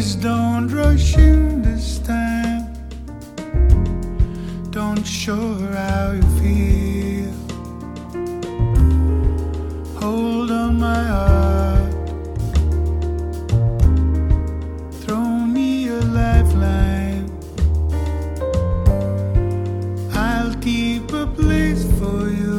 Please don't rush in this time. Don't show her how you feel. Hold on my heart. Throw me a lifeline. I'll keep a place for you.